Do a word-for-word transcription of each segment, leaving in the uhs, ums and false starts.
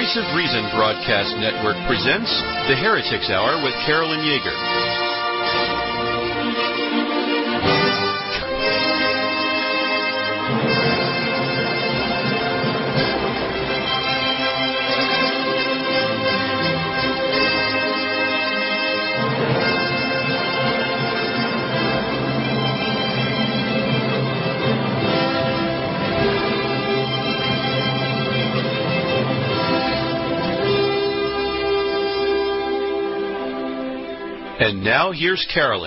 Voice of Reason Broadcast Network presents The Heretics Hour with Carolyn Yeager. And now here's Carolyn.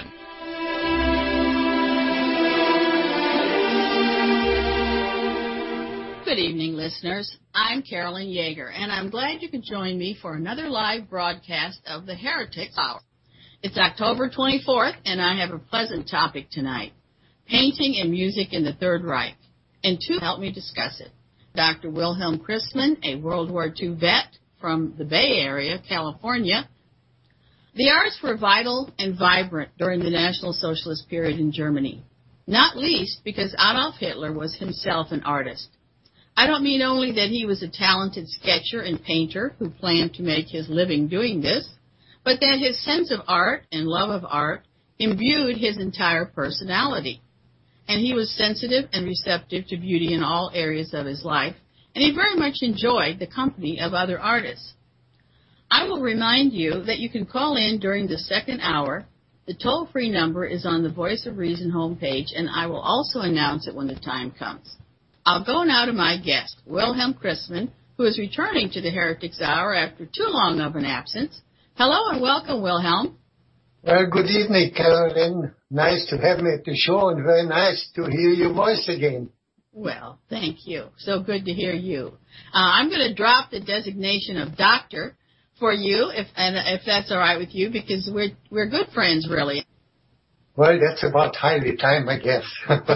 Good evening, listeners. I'm Carolyn Yeager, and I'm glad you could join me for another live broadcast of the Heretics Hour. It's October twenty-fourth, and I have a pleasant topic tonight, painting and music in the Third Reich. And two help me discuss it. Doctor Wilhelm Christmann, a World War Two vet from the Bay Area, California. The arts were vital and vibrant during the National Socialist period in Germany, not least because Adolf Hitler was himself an artist. I don't mean only that he was a talented sketcher and painter who planned to make his living doing this, but that his sense of art and love of art imbued his entire personality. And he was sensitive and receptive to beauty in all areas of his life, and he very much enjoyed the company of other artists. I will remind you that you can call in during the second hour. The toll-free number is on the Voice of Reason homepage, and I will also announce it when the time comes. I'll go now to my guest, Wilhelm Christmann, who is returning to the Heretics Hour after too long of an absence. Hello and welcome, Wilhelm. Well, good evening, Carolyn. Nice to have me at the show and very nice to hear your voice again. Well, thank you. So good to hear you. Uh, I'm going to drop the designation of doctor for you, if and if that's all right with you, because we're we're good friends, really. Well, that's about highly time, I guess.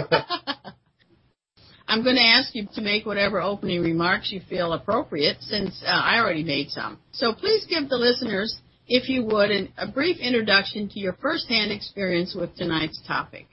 I'm going to ask you to make whatever opening remarks you feel appropriate, since uh, I already made some. So please give the listeners, if you would, an, a brief introduction to your first-hand experience with tonight's topic.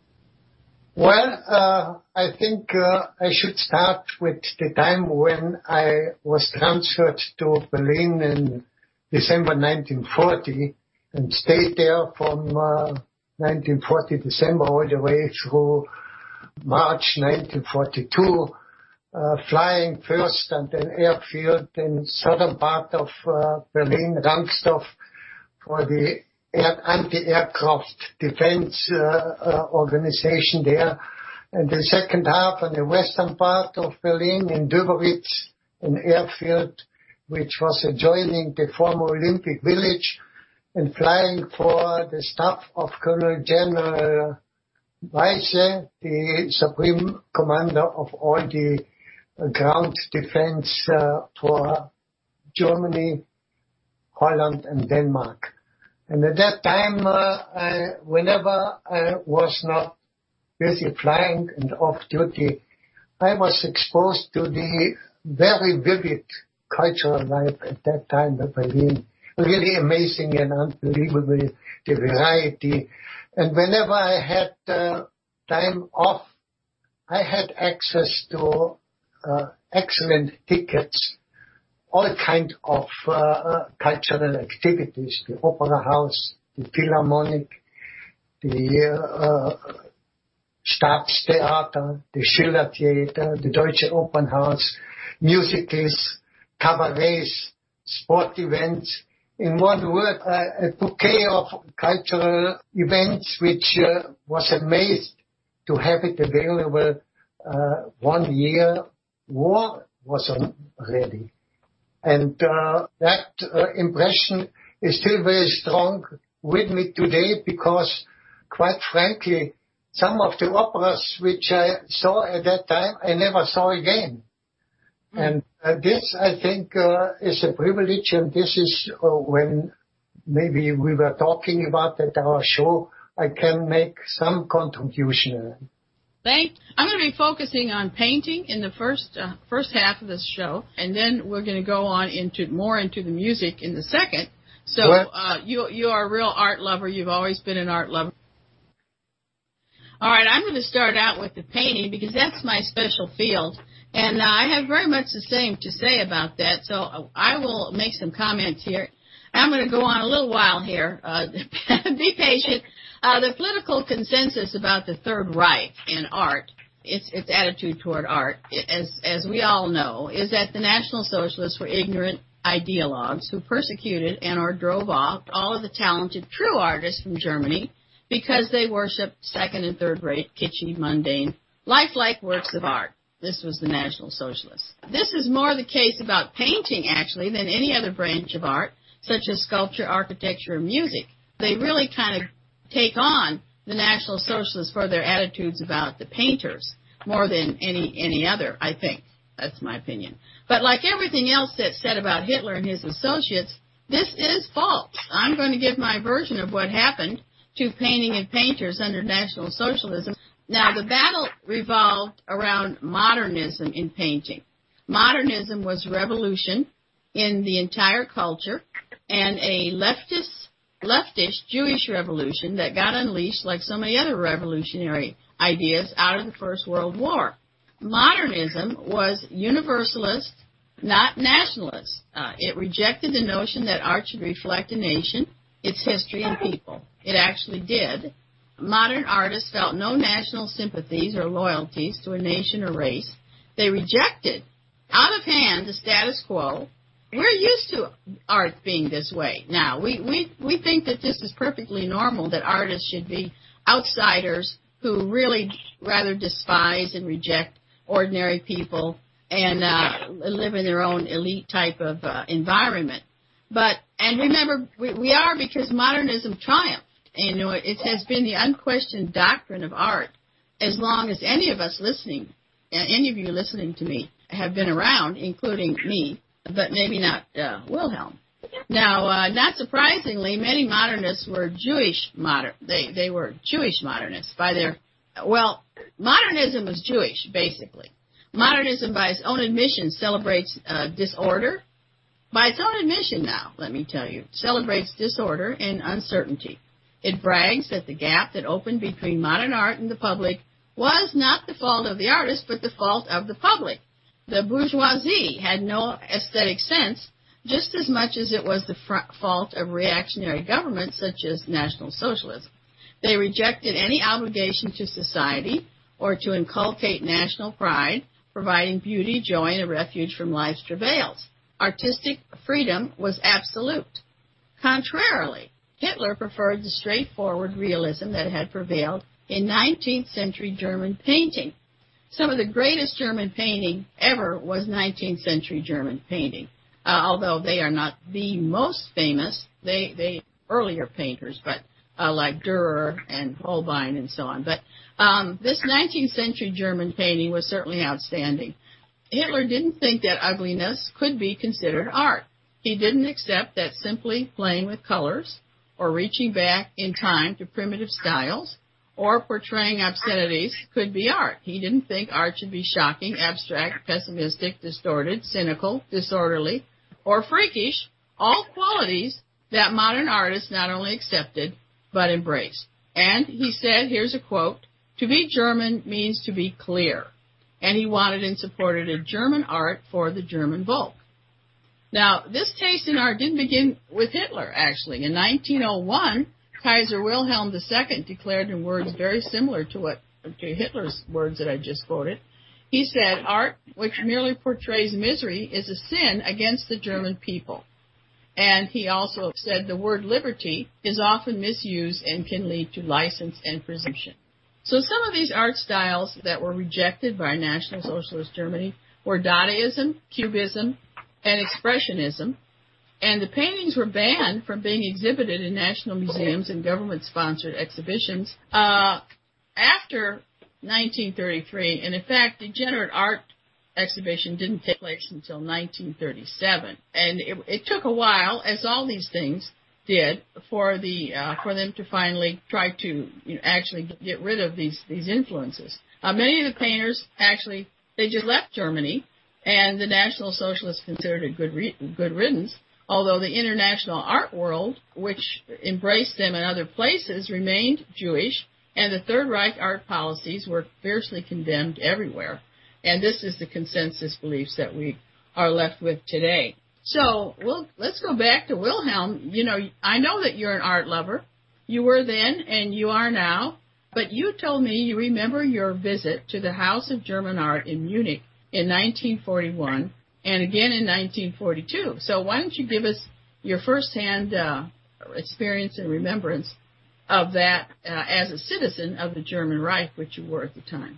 Well, uh, I think uh, I should start with the time when I was transferred to Berlin in December nineteen forty and stayed there from uh, nineteen forty December all the way through March nineteen forty-two, uh, flying first and then airfield in southern part of uh, Berlin, Rangsdorf, for the Air, anti-aircraft defense uh, uh, organization there, and the second half on the western part of Berlin in Döberitz, an airfield which was adjoining the former Olympic Village, and flying for the staff of Colonel General Weisse, the supreme commander of all the uh, ground defense uh, for Germany, Holland, and Denmark. And at that time, uh, I, whenever I was not busy flying and off duty, I was exposed to the very vivid cultural life at that time in Berlin. Really amazing and unbelievable, the variety. And whenever I had uh, time off, I had access to uh, excellent tickets, all kind of uh, uh, cultural activities, the Opera House, the Philharmonic, the uh, Staatstheater, the Schiller Theater, the Deutsche Opernhaus, musicals, cabarets, sport events. In one word, uh, a bouquet of cultural events which uh, was amazed to have it available uh, one year. War was on already. And uh, that uh, impression is still very strong with me today because, quite frankly, some of the operas which I saw at that time, I never saw again. Mm. And uh, this, I think, uh, is a privilege, and this is uh, when maybe we were talking about at our show, I can make some contribution. Thank. I'm going to be focusing on painting in the first uh, first half of this show, and then we're going to go on into more into the music in the second. So uh, you you are a real art lover. You've always been an art lover. All right, I'm going to start out with the painting because that's my special field, And uh, I have very much the same to say about that, so I will make some comments here. I'm going to go on a little while here. Uh, be patient. Uh, the political consensus about the Third Reich in art, its its attitude toward art, as as we all know, is that the National Socialists were ignorant ideologues who persecuted and or drove off all of the talented true artists from Germany because they worshipped second and third rate, kitschy, mundane, lifelike works of art. This was the National Socialists. This is more the case about painting, actually, than any other branch of art, such as sculpture, architecture, or music. They really kind of take on the National Socialists for their attitudes about the painters more than any any other, I think. That's my opinion. But like everything else that's said about Hitler and his associates, this is false. I'm going to give my version of what happened to painting and painters under National Socialism. Now, the battle revolved around modernism in painting. Modernism was revolution in the entire culture and a leftist, leftish Jewish revolution that got unleashed like so many other revolutionary ideas out of the First World War. Modernism was universalist, not nationalist. Uh, it rejected the notion that art should reflect a nation, its history, and people. It actually did. Modern artists felt no national sympathies or loyalties to a nation or race. They rejected, out of hand, the status quo. We're used to art being this way now. We, we, we think that this is perfectly normal, that artists should be outsiders who really rather despise and reject ordinary people and uh, live in their own elite type of uh, environment. But, and remember, we, we are because modernism triumphed. And, you know, it has been the unquestioned doctrine of art as long as any of us listening, any of you listening to me, have been around, including me, but maybe not uh, Wilhelm. Now, uh, not surprisingly, many modernists were Jewish moder- they they were Jewish modernists by their well, modernism was Jewish basically. Modernism, by its own admission, celebrates uh, disorder. By its own admission, now, let me tell you, celebrates disorder and uncertainty. It brags that the gap that opened between modern art and the public was not the fault of the artist, but the fault of the public. The bourgeoisie had no aesthetic sense, just as much as it was the fr- fault of reactionary governments such as National Socialism. They rejected any obligation to society or to inculcate national pride, providing beauty, joy, and a refuge from life's travails. Artistic freedom was absolute. Contrarily, Hitler preferred the straightforward realism that had prevailed in nineteenth century German painting. Some of the greatest German painting ever was nineteenth century German painting, uh, although they are not the most famous. They, they earlier painters, but uh, like Dürer and Holbein and so on. But um, this nineteenth century German painting was certainly outstanding. Hitler didn't think that ugliness could be considered art. He didn't accept that simply playing with colors or reaching back in time to primitive styles, or portraying obscenities could be art. He didn't think art should be shocking, abstract, pessimistic, distorted, cynical, disorderly, or freakish, all qualities that modern artists not only accepted, but embraced. And he said, here's a quote, "To be German means to be clear." And he wanted and supported a German art for the German Volk. Now, this taste in art didn't begin with Hitler, actually. In nineteen oh one, Kaiser Wilhelm the Second declared in words very similar to what to Hitler's words that I just quoted. He said, "Art which merely portrays misery is a sin against the German people." And he also said the word liberty is often misused and can lead to license and presumption. So some of these art styles that were rejected by National Socialist Germany were Dadaism, Cubism, and Expressionism, and the paintings were banned from being exhibited in national museums and government-sponsored exhibitions uh, after nineteen thirty-three. And in fact, Degenerate Art exhibition didn't take place until nineteen thirty-seven, and it, it took a while, as all these things did, for the uh, for them to finally try to you know, actually get rid of these these influences. Uh, many of the painters actually they just left Germany. And the National Socialists considered it good, re- good riddance, although the international art world, which embraced them in other places, remained Jewish, and the Third Reich art policies were fiercely condemned everywhere. And this is the consensus beliefs that we are left with today. So we'll, let's go back to Wilhelm. You know, I know that you're an art lover. You were then and you are now. But you told me you remember your visit to the House of German Art in Munich in nineteen forty-one and again in nineteen forty-two. So why don't you give us your firsthand uh, experience and remembrance of that uh, as a citizen of the German Reich, which you were at the time?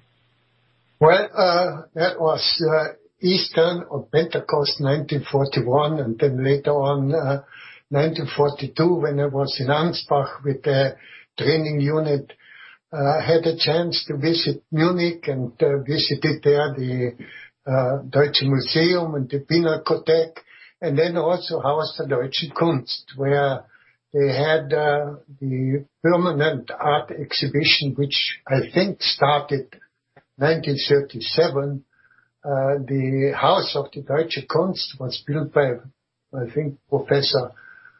Well, uh, that was uh, Easter or Pentecost nineteen forty-one, and then later on uh, nineteen forty-two when I was in Ansbach with the training unit. I uh, had a chance to visit Munich and uh, visited there the uh, Deutsche Museum and the Pinakothek, and then also Haus der Deutschen Kunst, where they had uh, the permanent art exhibition, which I think started nineteen thirty-seven. Uh, the House of the Deutsche Kunst was built by, I think, Professor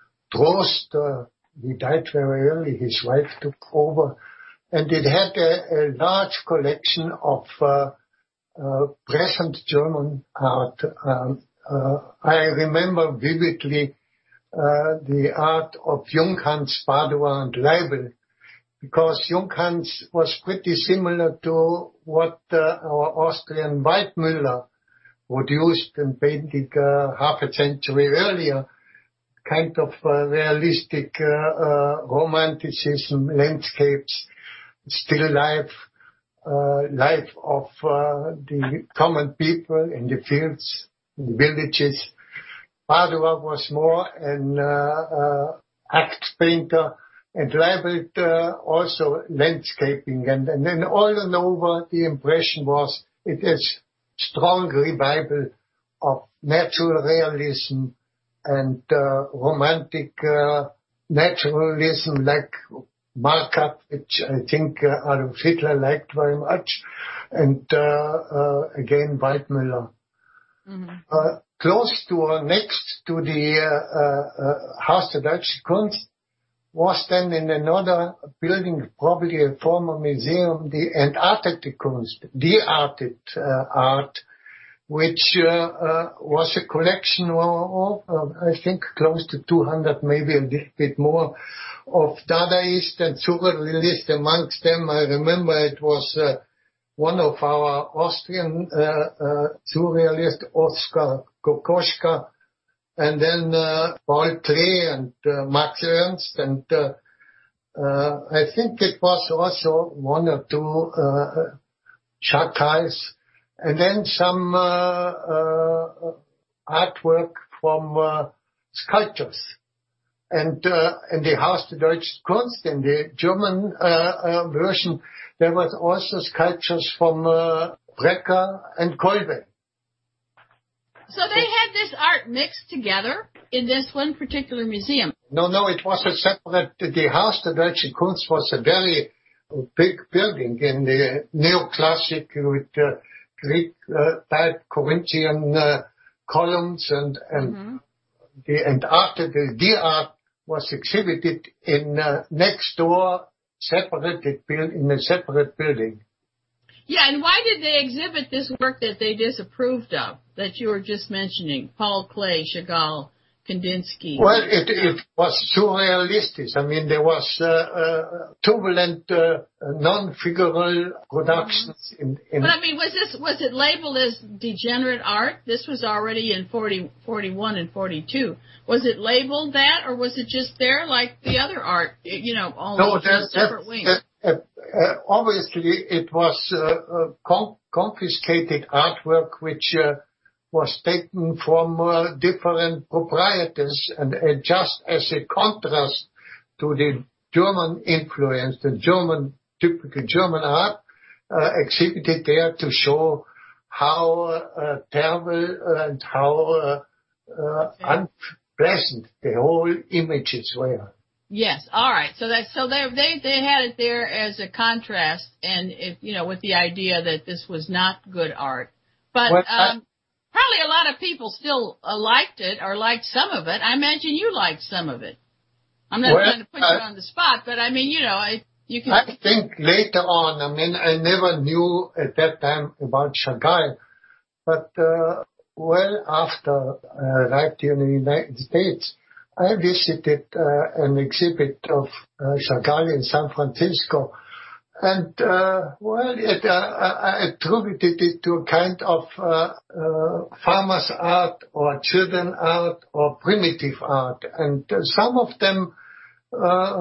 Trost. Uh, he died very early. His wife took over. And it had a, a large collection of uh, uh, present German art. Um, uh, I remember vividly uh, the art of Junghans, Padua, and Leibl, because Junghans was pretty similar to what uh, our Austrian Waldmüller produced and painted uh, half a century earlier, kind of uh, realistic uh, uh, romanticism, landscapes, still life, uh, life of uh, the common people in the fields, in the villages. Padua was more an uh, uh, act painter, and Leibl uh, also landscaping. And, and then all and over, the impression was it is strong revival of natural realism and uh, romantic uh, naturalism, like Markup, which I think uh, Adolf Hitler liked very much, and uh, uh, again Waldmüller. Mm-hmm. Uh, close to or next to the uh, uh, Haus der Deutschen Kunst was then in another building, probably a former museum, the Entartete Kunst, the arted uh, art, which uh, uh, was a collection of, of uh, I think, close to two hundred, maybe a little bit more, of Dadaist and Surrealist. Amongst them, I remember it was uh, one of our Austrian uh, uh, Surrealists, Oskar Kokoschka, and then uh, Paul Klee and uh, Max Ernst, and uh, uh, I think it was also one or two uh, Chakais, and then some uh, uh, artwork from uh, sculptors. And uh, in the Haus der Deutschen Kunst, in the German uh, uh, version, there was also sculptures from uh, Brecker and Kolbe. So they had this art mixed together in this one particular museum? No, no, it was a separate. The Haus der Deutschen Kunst was a very big building in the neoclassic with uh, Greek uh, type Corinthian uh, columns, and and mm-hmm. the and after the the art was exhibited in uh, next door, separated build in a separate building. Yeah, and why did they exhibit this work that they disapproved of, that you were just mentioning, Paul Klee, Chagall, Kandinsky? Well, it, it was surrealistic. I mean, there was uh, uh, turbulent, uh, non-figural productions. Mm-hmm. in, in. But I mean, was this was it labeled as degenerate art? This was already in forty, forty-one and forty-two. Was it labeled that, or was it just there like the other art? You know, all no, that, separate wings. That, uh, uh, obviously, it was uh, uh, con- confiscated artwork, which. Uh, was taken from uh, different proprietors, and uh, just as a contrast to the German influence, the German, typical German art, uh, exhibited there to show how uh, terrible and how uh, uh, unpleasant the whole images were. Yes, all right. So that so they they they had it there as a contrast, and if, you know, with the idea that this was not good art, but. Well, um, I, Probably a lot of people still uh, liked it or liked some of it. I imagine you liked some of it. I'm not well, trying to put uh, you on the spot, but I mean, you know, I, You can. I think later on, I mean, I never knew at that time about Chagall, but uh, well after I arrived here in the United States, I visited uh, an exhibit of uh, Chagall in San Francisco. And, uh, well, it, uh, I attributed it to a kind of uh, uh, farmer's art or children art or primitive art. And uh, some of them, uh,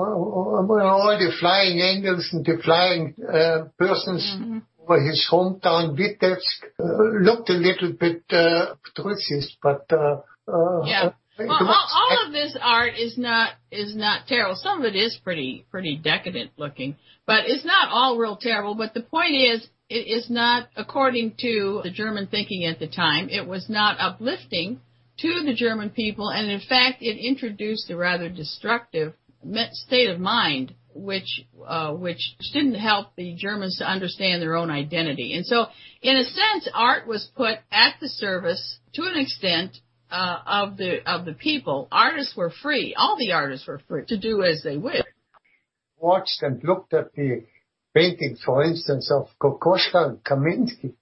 all the flying angels and the flying uh, persons mm-hmm. over his hometown, Vitebsk, uh, looked a little bit uh, obtrusive, but... Uh, uh, yeah. Well, all, all of this art is not is not terrible. Some of it is pretty pretty decadent looking, but it's not all real terrible. But the point is, it is not, according to the German thinking at the time, it was not uplifting to the German people, and in fact, it introduced a rather destructive state of mind, which uh, which didn't help the Germans to understand their own identity. And so, in a sense, art was put at the service to an extent. Uh, of the of the people. Artists were free. All the artists were free to do as they wished. Watched and looked at the paintings, for instance, of Kokoschka and Kaminsky.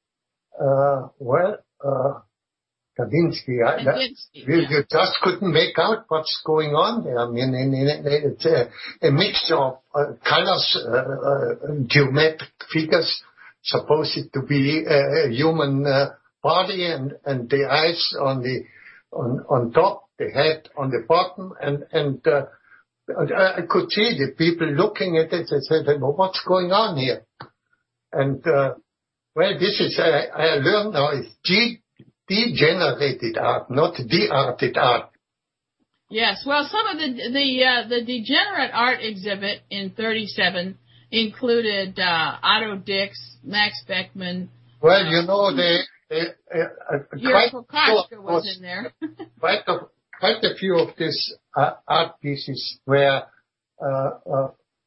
Uh, well, uh, Kandinsky, I, that, yeah. you, you just couldn't make out what's going on there. I mean, in, in, in, it's a, a mixture of uh, colors, uh, uh, geometric figures, supposed to be a human uh, body and, and the eyes on the on on top, the head on the bottom, and and uh, I could see the people looking at it and said, well, "What's going on here?" And uh, well, this is I, I learned now it's de- degenerated art, not de-arted art. Yes, well, some of the the uh, the degenerate art exhibit in thirty-seven included uh, Otto Dix, Max Beckmann. Well, you know they. Uh, uh, quite, Kokoschka was in there. quite, a, quite a few of these uh, art pieces were uh, uh,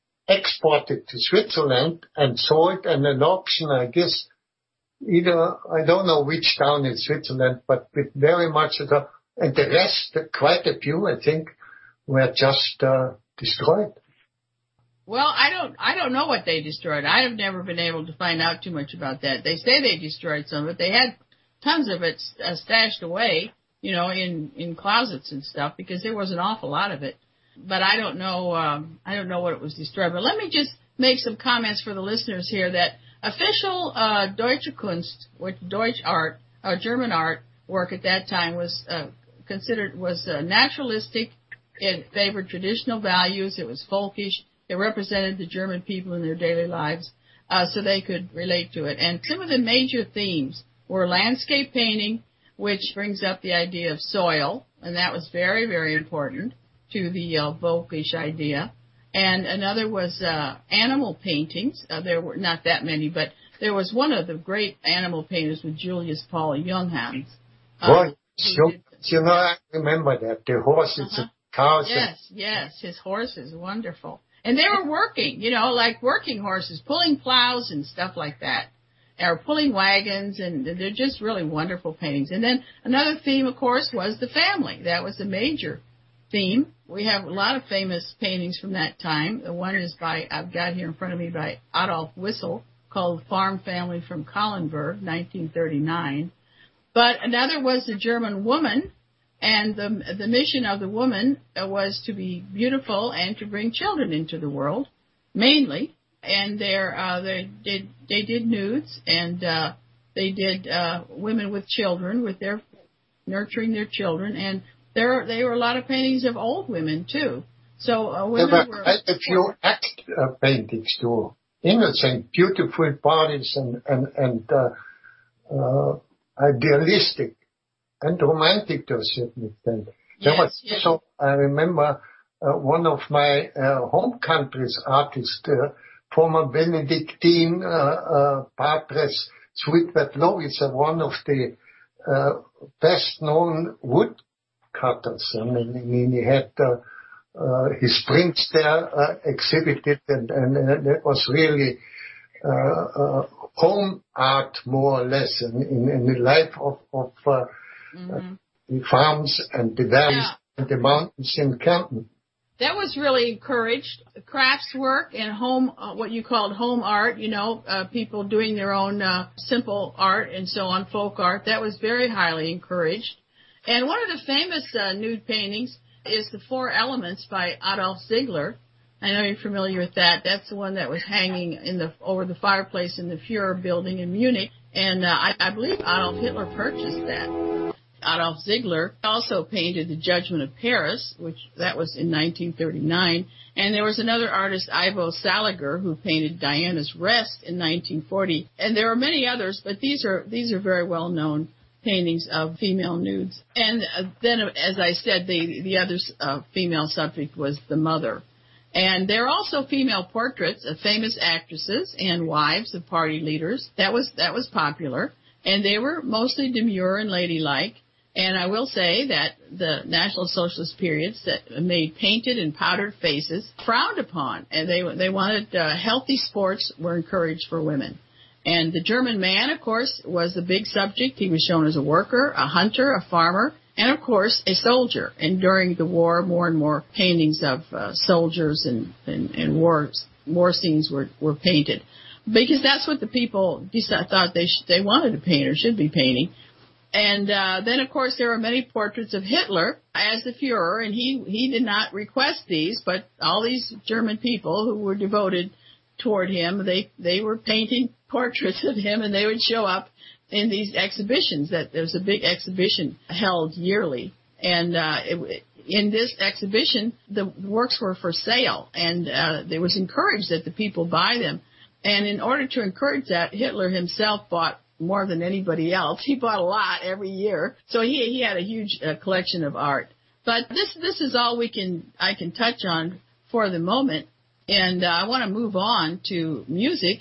exported to Switzerland and sold at an auction, I guess, either, I don't know which town in Switzerland, but with very much of the, and the rest, quite a few, I think, were just uh, destroyed. Well, I don't, I don't know what they destroyed. I have never been able to find out too much about that. They say they destroyed some of it. They had tons of it uh, stashed away, you know, in, in closets and stuff because there was an awful lot of it. But I don't know, um, I don't know what it was destroyed. But let me just make some comments for the listeners here that official, uh, Deutsche Kunst, which Deutsch art, uh, German art work at that time was, uh, considered, was, uh, naturalistic. It favored traditional values. It was folkish. It represented the German people in their daily lives, uh, so they could relate to it. And some of the major themes were landscape painting, which brings up the idea of soil, and that was very, very important to the uh, Volkish idea. And another was uh, animal paintings. Uh, there were not that many, but there was one of the great animal painters with Julius Paul Junghans. Uh, well, you, did, you know, I remember that. The horses uh-huh. and cows. Yes, and... yes, his horses, wonderful. And they were working, you know, like working horses, pulling plows and stuff like that, or pulling wagons, and they're just really wonderful paintings. And then another theme, of course, was the family. That was a major theme. We have a lot of famous paintings from that time. The one is by, I've got here in front of me, by Adolf Wissel, called Farm Family from Kahlenberg, nineteen thirty-nine. But another was the German woman. And the the mission of the woman was to be beautiful and to bring children into the world, mainly. And they're, uh, they did they did nudes, and uh, they did uh, women with children, with their nurturing their children. And there they were a lot of paintings of old women too. So uh, women there were were quite a few act uh, paintings too, innocent, beautiful bodies, and and and uh, uh, idealistic. And romantic to a certain extent. There yes, was yes. also, I remember, uh, one of my uh, home country's artists, uh, former Benedictine uh, uh, Patres Sweetbert Low, is uh, one of the uh, best-known woodcutters. I mean, I mean he had uh, uh, his prints there uh, exhibited, and, and uh, that was really uh, uh, home art, more or less, in, in, in the life of, of uh, Mm-hmm. Uh, the farms and the valleys yeah. and the mountains in Kärnten. that was really encouraged. Crafts work and home, uh, what you called home art, you know, uh, people doing their own uh, simple art and so on, folk art. That was very highly encouraged. And one of the famous uh, nude paintings is The Four Elements by Adolf Ziegler. I know you're familiar with that. That's the one that was hanging in the over the fireplace in the Fuhrer building in Munich. And uh, I, I believe Adolf Hitler purchased that. Adolf Ziegler also painted The Judgment of Paris, which that was in nineteen thirty-nine. And there was another artist, Ivo Saliger, who painted Diana's Rest in nineteen forty. And there are many others, but these are these are very well known paintings of female nudes. And uh, then, as I said, the the other uh, female subject was the mother. And there are also female portraits of famous actresses and wives of party leaders. That was that was popular, and they were mostly demure and ladylike. And I will say that the National Socialist periods that made painted and powdered faces frowned upon, and they they wanted uh, healthy sports were encouraged for women. And the German man, of course, was the big subject. He was shown as a worker, a hunter, a farmer, and, of course, a soldier. And during the war, more and more paintings of uh, soldiers and, and, and war, war scenes were, were painted. Because that's what the people decided, thought they sh- they wanted to paint or should be painting. And uh, then, of course, there are many portraits of Hitler as the Fuhrer, and he, he did not request these, but all these German people who were devoted toward him, they, they were painting portraits of him, and they would show up in these exhibitions. That there was a big exhibition held yearly, and uh, it, in this exhibition, the works were for sale, and uh, it was encouraged that the people buy them. And in order to encourage that, Hitler himself bought more than anybody else. He bought a lot every year, so he he had a huge uh, collection of art. But this this is all we can I can touch on for the moment, and uh, I want to move on to music.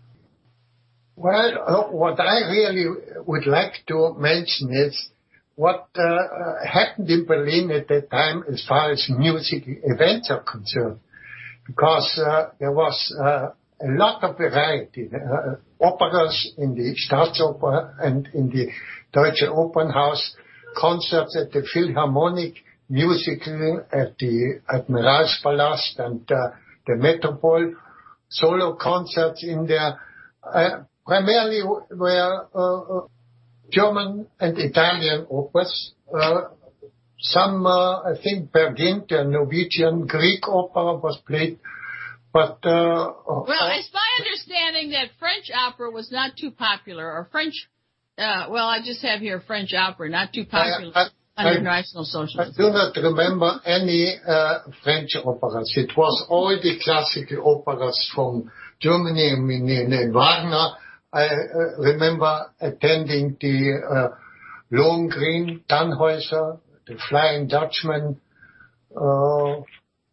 Well, uh, what I really would like to mention is what uh, happened in Berlin at that time as far as music events are concerned, because uh, there was uh, a lot of variety. Uh, operas in the Staatsoper and in the Deutsche Opernhaus, concerts at the Philharmonic, musical at the Admiralspalast and uh, the Metropole, solo concerts in there. Uh, primarily were uh, German and Italian operas. Uh, some, uh, I think, Peer Gynt, the Norwegian Greek opera was played. But uh, well, it's my understanding that French opera was not too popular, or French. Uh, well, I just have here French opera, not too popular I, I, under I, National Socialism. I do not remember any uh, French operas. It was all the classical operas from Germany. I mean, in, in Wagner, I uh, remember attending the uh, Lohengrin, Tannhäuser, the Flying Dutchman, uh, oh,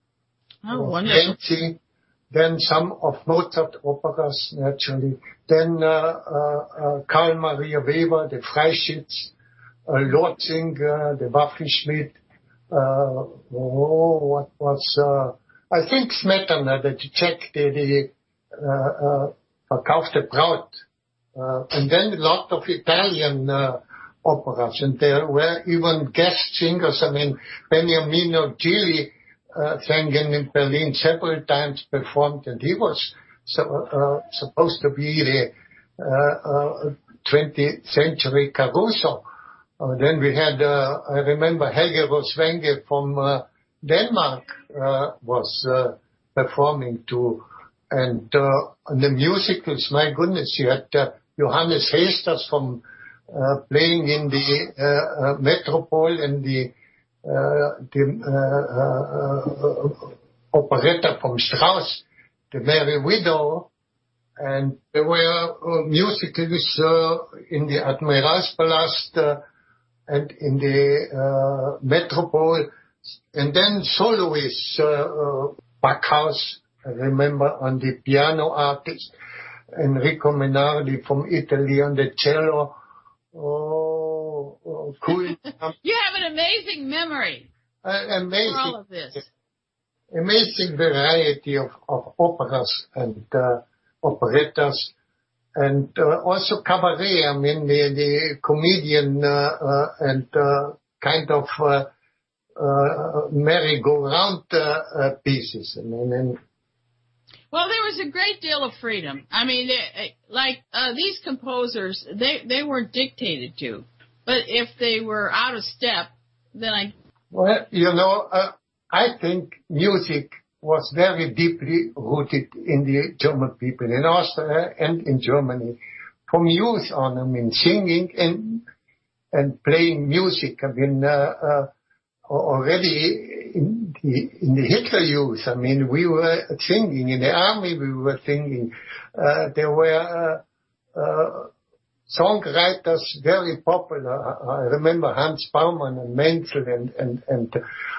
wonderful. Renzi. Then some of Mozart operas, naturally. Then uh, uh, uh, Karl Maria Weber, the Freischütz, uh, Lorzinger, the Waffenschmidt. Uh, oh, what was, uh, I think Smetana, the Czech, the, the uh, uh, Verkaufte Braut. Uh, and then a lot of Italian uh, operas. And there were even guest singers. I mean, Beniamino Gigli Uh, sang in Berlin several times, performed, and he was so, uh, supposed to be the uh, uh, twentieth century Caruso. Uh, then we had, uh, I remember Helge Roswenge from uh, Denmark uh, was uh, performing too. And uh, the musicals, my goodness, you had uh, Johannes Heesters from uh, playing in the uh, uh, Metropole and the Uh, the uh, uh, uh, operetta from Strauss, The Merry Widow, and there were uh, musicals uh, in the Admiralspalast uh, and in the uh, Metropole, and then soloists, uh, uh, Backhaus, I remember, on the piano artist, Enrico Menardi from Italy on the cello. Oh, oh, cool. You have an amazing memory uh, amazing, for all of this. Amazing variety of, of operas and uh, operettas, and uh, also cabaret. I mean, the, the comedian uh, uh, and uh, kind of uh, uh, merry-go-round uh, uh, pieces. And, and, and well, there was a great deal of freedom. I mean, they, like uh, these composers, they they weren't dictated to, but if they were out of step, then I. Well, you know, uh, I think music was very deeply rooted in the German people, in Austria and in Germany. From youth on, I mean, singing and and playing music. I mean, uh, uh, already in the, in the Hitler youth, I mean, we were singing. In the army, we were singing. Uh, there were uh, uh, songwriters very popular. I remember Hans Baumann and Menzel, and and and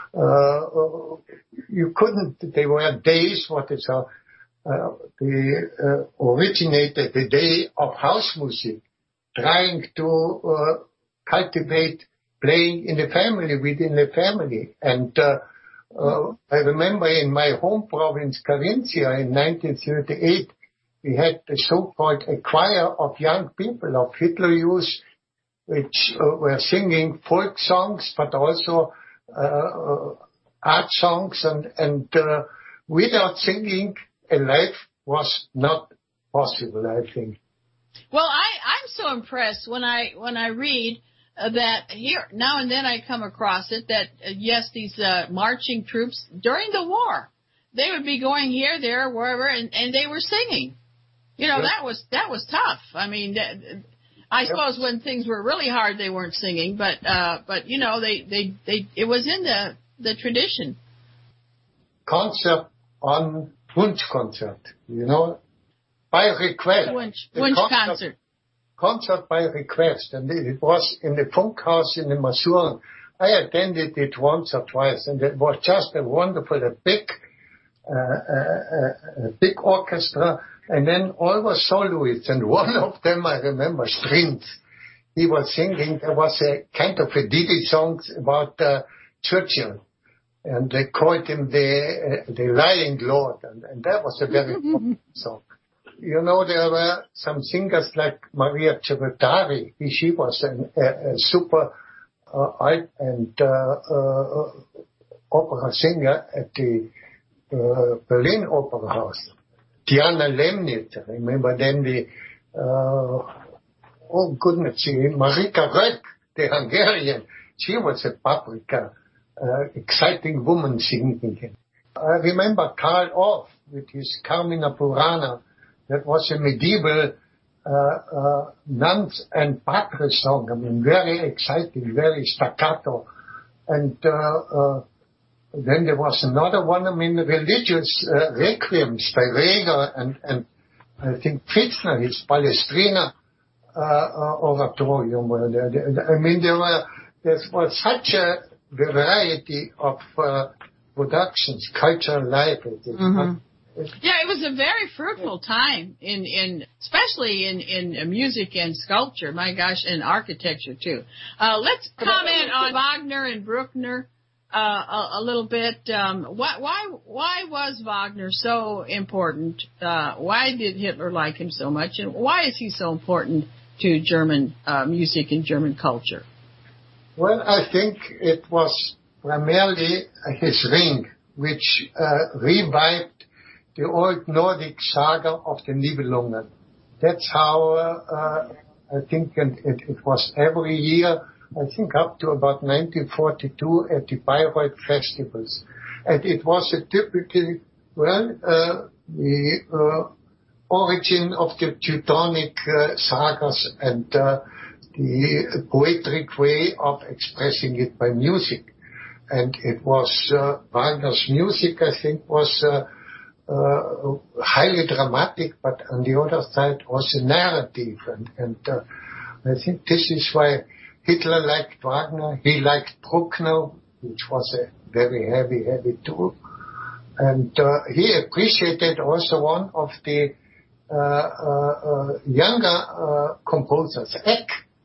uh, you couldn't. They were days what is uh, uh, they uh, originated the day of house music, trying to uh, cultivate playing in the family, within the family. And uh, uh, I remember in my home province, Carinthia, in nineteen thirty-eight, we had the so-called a choir of young people, of Hitler youth, which uh, were singing folk songs, but also uh, uh, art songs. And, and uh, without singing, a life was not possible, I think. Well, I, I'm so impressed when I when I read uh, that here now and then I come across it that uh, yes, these uh, marching troops during the war, they would be going here, there, wherever, and, and they were singing. You know, yep. that was that was tough. I mean, that, I yep. suppose when things were really hard, they weren't singing, but uh, but you know, they, they, they it was in the the tradition. Concert on Wunschkonzert, you know, by request. Wunsch, Wunsch concert. concert. Concert by request, and it was in the Funkhaus in the Masuren. I attended it once or twice, and it was just a wonderful, a big, uh, uh, a big orchestra. And then all were soloists, and one of them I remember, Strins. He was singing. There was a kind of a ditty song about uh, Churchill, and they called him the uh, the Lying Lord, and, and that was a very popular song. You know, there were some singers like Maria Cherutari. She was an, a, a super uh, alt and uh, uh, opera singer at the uh, Berlin Opera House. Diana Lemnitz, I remember then the, uh, oh goodness, she, Marika Röck, the Hungarian, she was a paprika, uh, exciting woman singing. I remember Karl Orff with his Carmina Burana. That was a medieval, uh, uh, nuns and patres song. I mean, very exciting, very staccato. And, uh, uh, then there was another one, I mean, religious uh, requiems by Reger and, and I think Pfitzner, his Palestrina uh, uh, oratorium. I mean, there were there was such a variety of uh, productions, cultural life. Mm-hmm. Yeah, it was a very fruitful time in, in especially in, in music and sculpture. My gosh, and architecture too. Uh, let's comment on Wagner and Bruckner. Uh, a, a little bit. Um, why, why, why was Wagner so important? Uh, why did Hitler like him so much? And why is he so important to German uh, music and German culture? Well, I think it was primarily his Ring, which uh, revived the old Nordic saga of the Nibelungen. That's how uh, uh, I think it, it, it was every year. I think up to about nineteen forty-two at the Bayreuth festivals. And it was a typical, well, uh, the uh, origin of the Teutonic uh, sagas and uh, the poetic way of expressing it by music. And it was, uh, Wagner's music, I think, was uh, uh, highly dramatic, but on the other side also narrative. And, and uh, I think this is why Hitler liked Wagner. He liked Bruckner, which was a very heavy, heavy tool. And uh, he appreciated also one of the uh, uh, uh, younger uh, composers, Eck.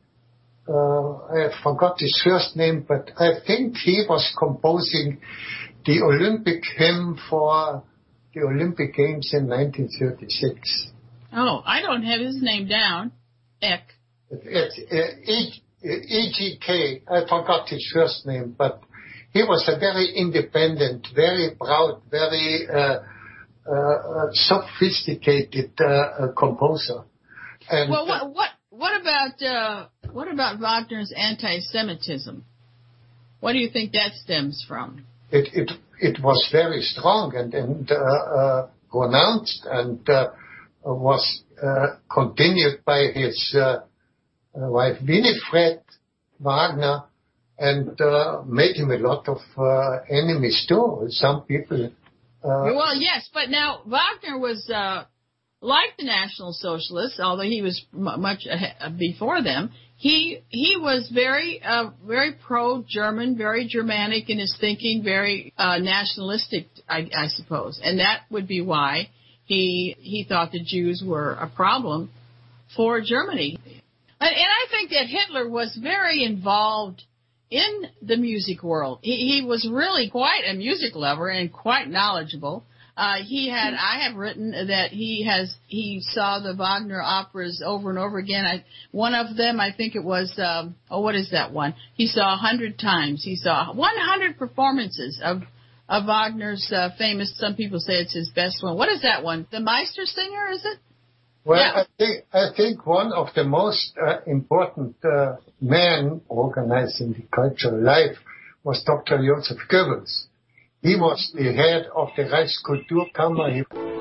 Uh, I forgot his first name, but I think he was composing the Olympic hymn for the Olympic Games in nineteen thirty-six. Oh, I don't have his name down. Eck. It's uh, E G K. I forgot his first name, but he was a very independent, very proud, very uh, uh, sophisticated uh, uh, composer. And well, what what what about uh, what about Wagner's anti-Semitism? What do you think that stems from? It it it was very strong and and uh, uh, pronounced and uh, was uh, continued by his uh, wife Winifred Wagner, and uh, made him a lot of uh, enemies too. Some people. Uh, well, yes, but now Wagner was uh, like the National Socialists, although he was m- much ahead, before them. He he was very uh, very pro-German, very Germanic in his thinking, very uh, nationalistic, I, I suppose, and that would be why he he thought the Jews were a problem for Germany. And, and I think that Hitler was very involved in the music world. He, he was really quite a music lover and quite knowledgeable. Uh, he had, I have written that he has, he saw the Wagner operas over and over again. I, one of them, I think it was, um, oh, what is that one? He saw a hundred times. He saw one hundred performances of, of Wagner's, uh, famous, some people say it's his best one. What is that one? The Meistersinger, is it? Well, yeah. I think, I think one of the most uh, important uh, men organizing the cultural life was Doctor Joseph Goebbels. He was the head of the Reichskulturkammer.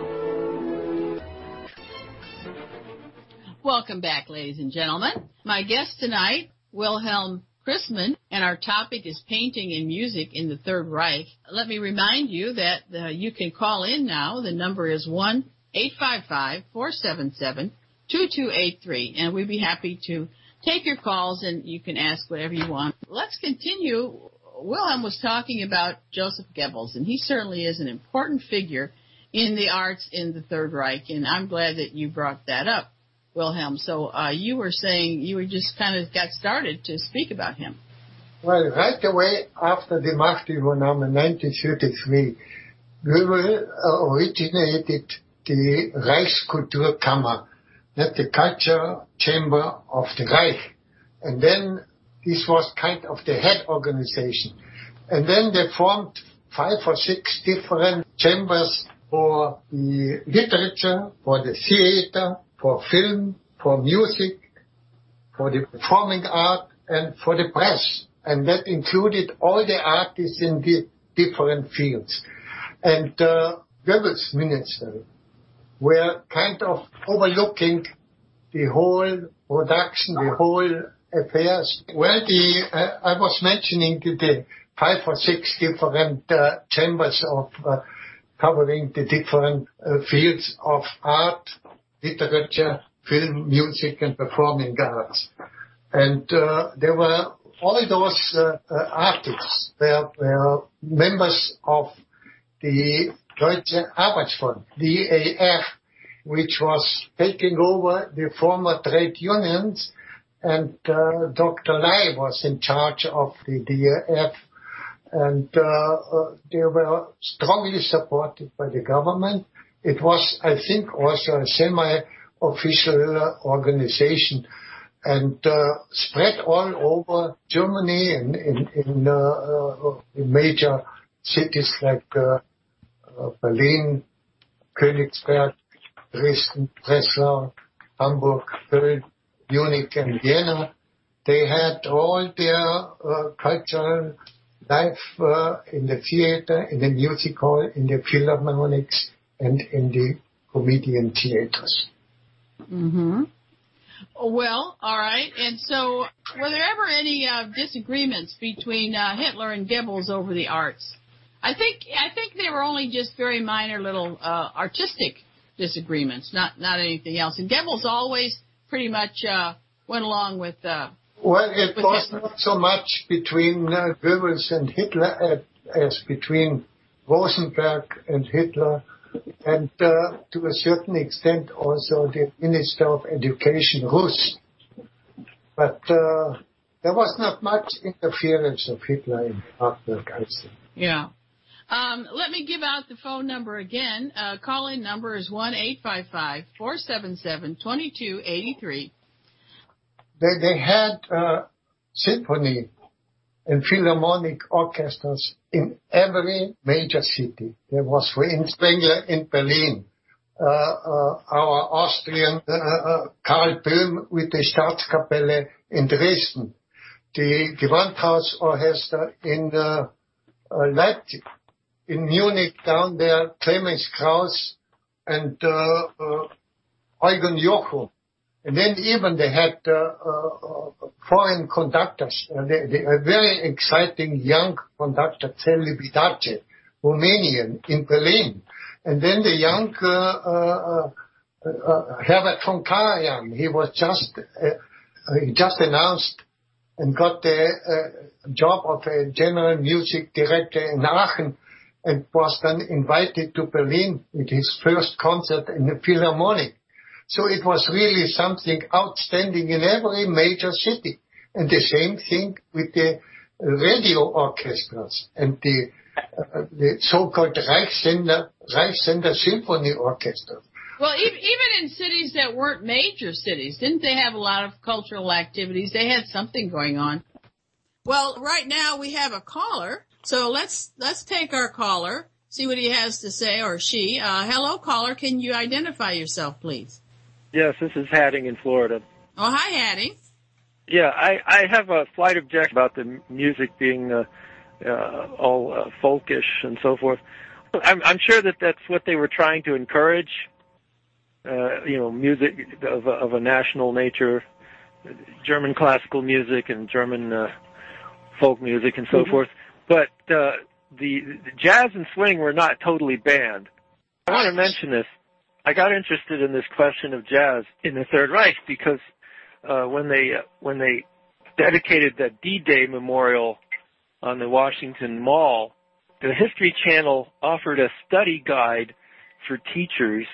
Welcome back, ladies and gentlemen. My guest tonight, Wilhelm Chrisman, and our topic is painting and music in the Third Reich. Let me remind you that uh, you can call in now. The number is one eight five five, four seven seven, two two eight three, and we'd be happy to take your calls, and you can ask whatever you want. Let's continue. Wilhelm was talking about Joseph Goebbels, and he certainly is an important figure in the arts in the Third Reich, and I'm glad that you brought that up, Wilhelm. So uh, you were saying you were just kind of got started to speak about him. Well, right away after the Machtübernahme in nineteen thirty-three, Goebbels uh, originated the Reichskulturkammer, not the culture chamber of the Reich. And then this was kind of the head organization. And then they formed five or six different chambers for the literature, for the theater, for film, for music, for the performing art, and for the press. And that included all the artists in the different fields. And uh, Goebbels' minister were kind of overlooking the whole production, the whole affairs. Well, the uh, I was mentioning the, the five or six different uh, chambers of uh, covering the different uh, fields of art, literature, film, music, and performing arts. And uh, there were all those uh, uh, artists were, were members of the Deutsche Arbeitsfonds, D A F, which was taking over the former trade unions, and uh, Doctor Lai was in charge of the D A F, and uh, uh, they were strongly supported by the government. It was, I think, also a semi-official uh, organization, and uh, spread all over Germany in, in, in, uh, uh, in major cities like uh, uh, Berlin, Königsberg, Dresden, Breslau, Hamburg, Köln, Munich, and Vienna. They had all their uh, cultural life uh, in the theater, in the music hall, in the philharmonics, and in the comedian theaters. Mm-hmm. Well, all right. And so, were there ever any uh, disagreements between uh, Hitler and Goebbels over the arts? I think I think they were only just very minor little uh, artistic disagreements, not not anything else. And Goebbels always pretty much uh, went along with. Uh, well, it with was Hitler. not so much between uh, Goebbels and Hitler as, as between Rosenberg and Hitler, and uh, to a certain extent also the Minister of Education, Rus. But uh, there was not much interference of Hitler in art work, I think. Yeah. Um, let me give out the phone number again. Uh, call-in number is one eight five five, four seven seven, two two eight three. They, they had uh, symphony and philharmonic orchestras in every major city. There was, for instance, in Berlin, uh, uh, our Austrian uh, uh, Karl Böhm with the Staatskapelle in Dresden, the Gewandhausorchester in uh, uh, Leipzig, in Munich down there, Clemens Krauss and uh, uh, Eugen Jochum. And then even they had uh, uh, foreign conductors, uh, they, they, a very exciting young conductor, Celi Bidace, Romanian, in Berlin. And then the young uh, uh, uh, Herbert von Karajan, he was just uh, he just announced and got the uh, job of a general music director in Aachen, and was then invited to Berlin with his first concert in the Philharmonic. So it was really something outstanding in every major city. And the same thing with the radio orchestras and the, uh, the so-called Reichssender, Reichssender Symphony Orchestra. Well, even, even in cities that weren't major cities, didn't they have a lot of cultural activities? They had something going on. Well, right now we have a caller, so let's let's take our caller, see what he has to say, or she. Uh, hello, caller. Can you identify yourself, please? Yes, this is Hadding in Florida. Oh, hi, Hadding. Yeah, I, I have a slight objection about the music being uh, uh, all uh, folkish and so forth. I'm, I'm sure that that's what they were trying to encourage, uh, you know, music of a, of a national nature, German classical music and German uh, folk music and so mm-hmm. forth. But uh, the, the jazz and swing were not totally banned. I want to mention this. I got interested in this question of jazz in the Third Reich because uh, when they uh, when they dedicated the D-Day memorial on the Washington Mall, the History Channel offered a study guide for teachers,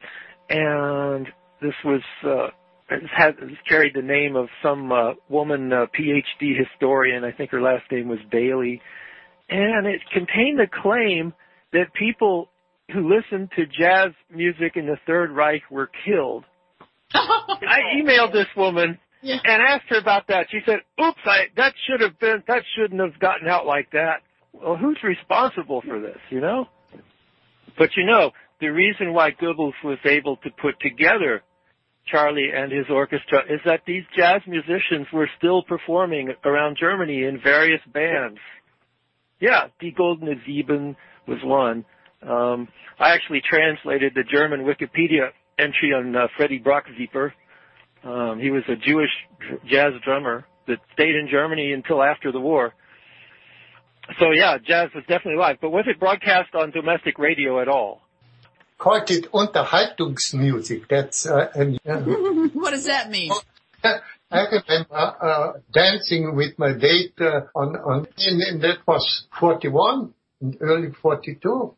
and this was uh, it had it carried the name of some uh, woman, uh, P H D historian. I think her last name was Bailey, and it contained the claim that people who listened to jazz music in the Third Reich were killed. I emailed this woman yeah. and asked her about that. She said, oops, I, that should have been, that shouldn't have gotten out like that. Well, who's responsible for this, you know? But you know, the reason why Goebbels was able to put together Charlie and his orchestra is that these jazz musicians were still performing around Germany in various bands. Yeah, Die Goldene Sieben was one. Um, I actually translated the German Wikipedia entry on uh, Freddie Brockzieper. Um, he was a Jewish dr- jazz drummer that stayed in Germany until after the war. So yeah, jazz was definitely alive. But was it broadcast on domestic radio at all? Called it Unterhaltungsmusik. That's uh, and, uh, what does that mean? I remember uh, dancing with my date uh, on on, and, and that was forty-one, early forty-two.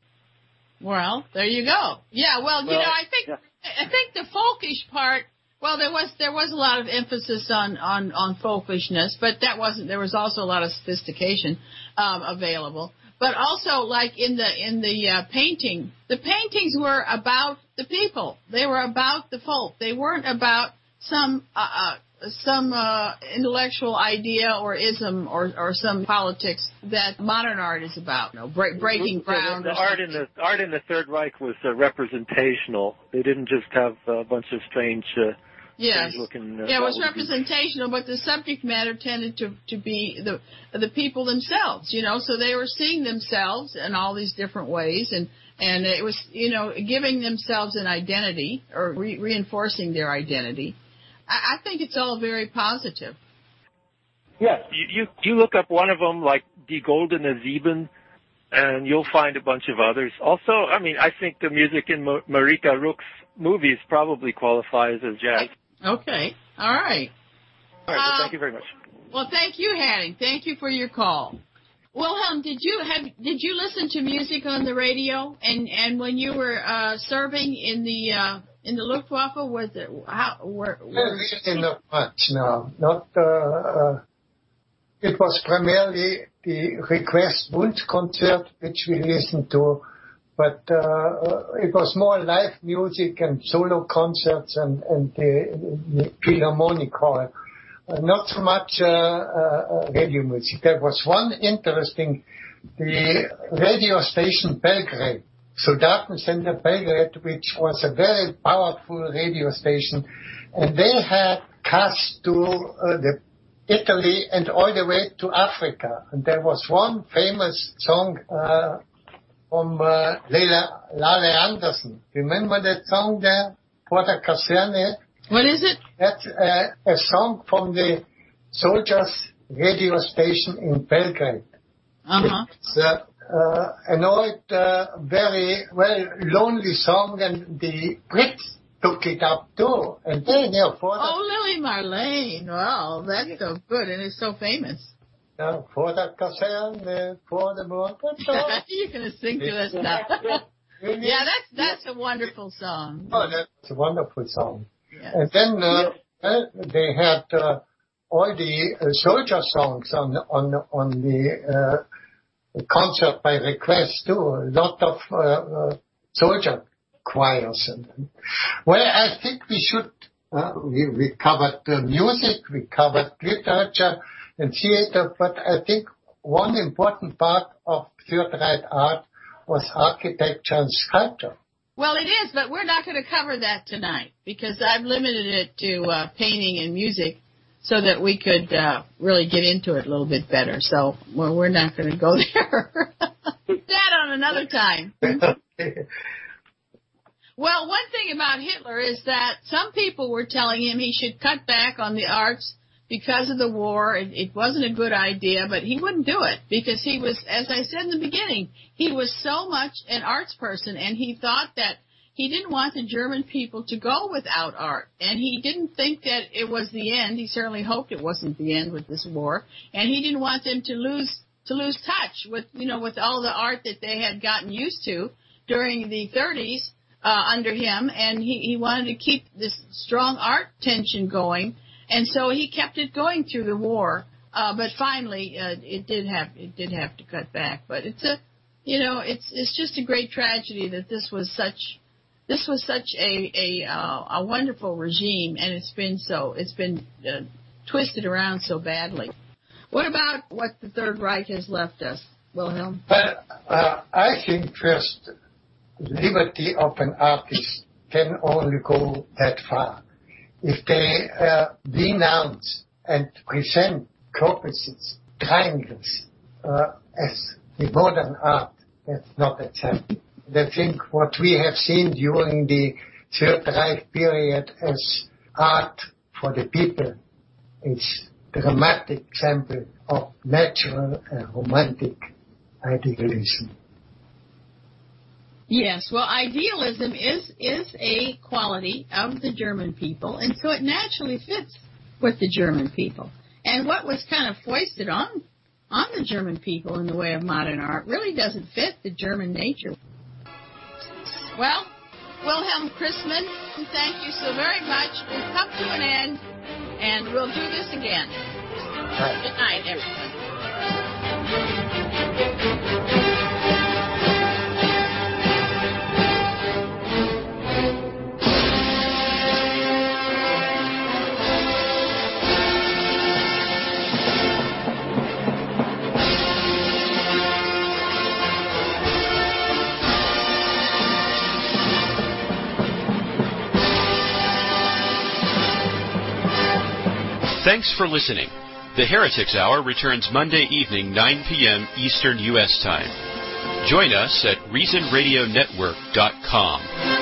Well, there you go. Yeah, well, you well, know, I think yeah. I think the folkish part. Well, there was there was a lot of emphasis on on on folkishness, but that wasn't. There was also a lot of sophistication um, available. But also, like in the in the uh, painting, the paintings were about the people. They were about the folk. They weren't about some uh, uh, some uh, intellectual idea or ism or, or some politics that modern art is about. You know, break, breaking ground. The, the art in the art in the Third Reich was uh, representational. They didn't just have a bunch of strange. Uh, Yes. Looking, uh, yeah, it was representational, but the subject matter tended to, to be the the people themselves, you know, so they were seeing themselves in all these different ways, and, and it was, you know, giving themselves an identity or re- reinforcing their identity. I, I think it's all very positive. Yes. You, you, you look up one of them, like Die Goldene Sieben, and you'll find a bunch of others. Also, I mean, I think the music in Mo- Marika Ruck's movies probably qualifies as jazz. Okay. All right. All right. Well, uh, thank you very much. Well, thank you, Hadding. Thank you for your call. Wilhelm, did you have did you listen to music on the radio? And and when you were uh, serving in the uh, in the Luftwaffe, was it how? Were, were really not much. No, not. Uh, uh, it was primarily the request Wunschkonzert which we listened to. But uh, it was more live music and solo concerts and, and the, the Philharmonic Hall. uh, not so much uh, uh, radio music. There was one interesting, the radio station Belgrade, Soldatensender Belgrade, which was a very powerful radio station, and they had cast to uh, the Italy and all the way to Africa. And there was one famous song uh, from uh, Leila, Lale Anderson. Remember that song there, Vor der Kaserne? What is it? That's uh, a song from the soldiers' radio station in Belgrade. Uh-huh. It's uh, uh, an old, uh, very, well, lonely song, and the Brits took it up too. And they, you for the, Oh, Lily Marlene. Wow, that's so good, and it's so famous. uh, for the Kaserne, for the border. You're going to sing to us now. Yeah, that's that's a wonderful song. Oh, that's a wonderful song. Yes. And then uh, well, they had uh, all the uh, soldier songs on on on the uh, concert by request too. A lot of uh, uh, soldier choirs. And, well, I think we should. Uh, we we covered uh, music, we covered literature and theater, but I think one important part of Third Reich art was architecture and sculpture. Well, it is, but we're not going to cover that tonight because I've limited it to uh, painting and music so that we could uh, really get into it a little bit better. So well, we're not going to go there. That on another time. Well, one thing about Hitler is that some people were telling him he should cut back on the arts because of the war. It, it wasn't a good idea, but he wouldn't do it because he was, as I said in the beginning, he was so much an arts person, and he thought that he didn't want the German people to go without art, and he didn't think that it was the end. He certainly hoped it wasn't the end with this war, and he didn't want them to lose to lose touch with, you know, with all the art that they had gotten used to during the thirties uh, under him, and he, he wanted to keep this strong art tension going. And so he kept it going through the war, uh, but finally uh, it did have it did have to cut back. But it's a, you know, it's it's just a great tragedy that this was such this was such a a uh, a wonderful regime, and it's been so it's been uh, twisted around so badly. What about what the Third Reich has left us, Wilhelm? Well, uh, I think first, liberty of an artist can only go that far. If they uh, denounce and present crocuses, triangles, uh, as the modern art, that's not acceptable. I think what we have seen during the Third Reich period as art for the people is a dramatic example of natural and romantic idealism. Yes, well, idealism is is a quality of the German people, and so it naturally fits with the German people. And what was kind of foisted on on the German people in the way of modern art really doesn't fit the German nature. Well, Wilhelm Chrisman, thank you so very much. We've come to an end, and we'll do this again. Right. Good night, everyone. Thanks for listening. The Heretics Hour returns Monday evening, nine p.m. Eastern U S time. Join us at reason radio network dot com.